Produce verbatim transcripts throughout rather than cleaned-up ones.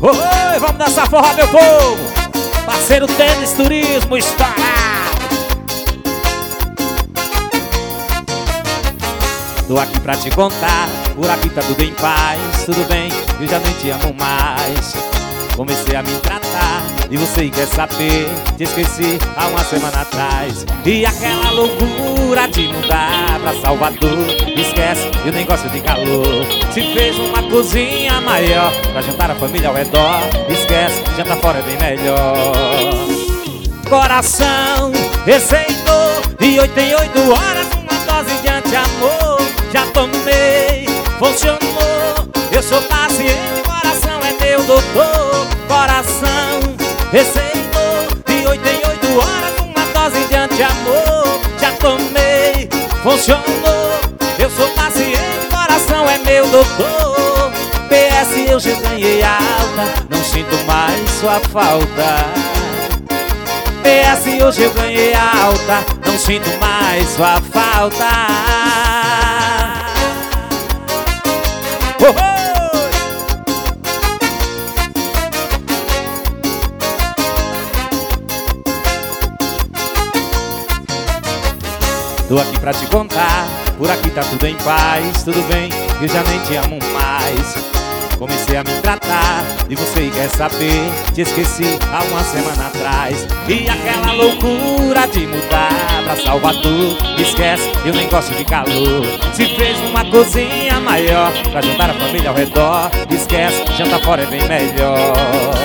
Oi, vamos dançar forró, meu povo. Parceiro Tênis Turismo estará. Tô aqui pra te contar, por aqui tá tudo em paz. Tudo bem, eu já nem te amo mais. Comecei a me tratar e você quer saber. Te esqueci há uma semana atrás. E aquela loucura de mudar pra Salvador, esquece, eu nem gosto de calor. Se fez uma cozinha maior pra jantar a família ao redor, esquece, jantar fora é bem melhor. Coração receitou e oito em oito horas uma dose de anti-amor. Já tomei, funcionou, eu sou paciente, coração é meu doutor. Coração receitou de oito em oito horas uma dose de anti-amor. Já tomei, funcionou, eu sou paciente, coração é meu doutor. P S eu já ganhei alta, não sinto mais sua falta. P S hoje eu ganhei alta, não sinto mais sua falta. Oh, oh! Tô aqui pra te contar, por aqui tá tudo em paz. Tudo bem, eu já nem te amo mais. Comecei a me tratar e você quer saber. Te esqueci há uma semana atrás. E aquela loucura de mudar pra Salvador, esquece, eu nem gosto de calor. Se fez uma cozinha maior pra jantar a família ao redor, esquece, jantar fora é bem melhor.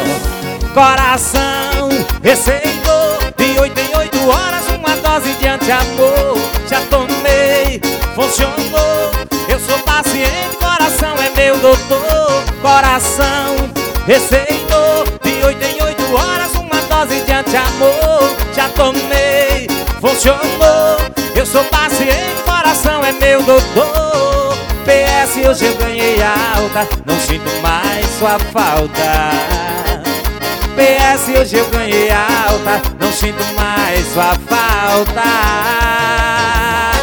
Coração receitou de oito em oito horas uma dose de anti-amor. Já tomei, funcionou, eu sou paciente, coração é meu doutor. Coração receitou de oito em oito horas uma dose de anti-amor. Já tomei, funcionou, eu sou paciente, coração é meu doutor. P S hoje eu ganhei alta, não sinto mais sua falta. P S hoje eu ganhei alta, não sinto mais sua falta.